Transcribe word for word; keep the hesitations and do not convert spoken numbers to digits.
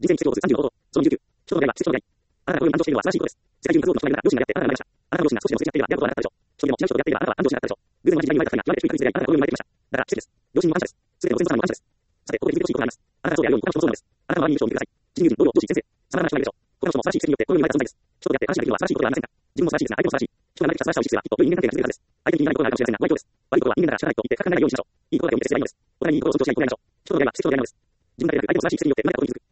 人生に必要数さんじゅうのこと。そのにじゅうきゅう。人の出会いは奇跡の出会い。あなたが恋に満足しているのは素晴らしいことです。世界中に数多くの人がいるが、両親が出会ってあなたが参りました。あなたの両親が少しでもすれ違っていれば出会うことはなかったでしょう。一人でも違う人と出会っていればあなたは安堵しなかったでしょう。偶然の間に生まれた二人が極めて低い確率で出会い、あなたと恋に生まれてきました。だから奇跡です。両親にも感謝です。さて、ここで続いてほしいことがあります。あなたがそうであるように心から願います。あなたがそうであるように心から願います。人生の全ての選択肢によってこの世に生まれた人がいます。あなたの周りにいる人を見てください。人友人、同僚、上司、先生、様々な人がいるでしょう。他の人も素晴らしい奇跡によってこの世に生まれた存在です。人と出会って感謝できるのは素晴らしいことではありませんか。自分も素晴らしいですが、相手も素晴らしい。人が生まれてきた素晴らしさを知っていれば、きっと良い人間関係が築けるはずです。相手に気に入らないことがあるかもしれませんが、悪いことです。悪いことは人間だから知らないと言って深く考えないようにしましょう。いいことだけを見てすればいいのです。お互いにいいことを尊重し合い、心をやりましょう。人との出会いは奇跡の出会いなのです。自分だけでなく相手も素晴らしい奇跡によって生まれたことに気づく。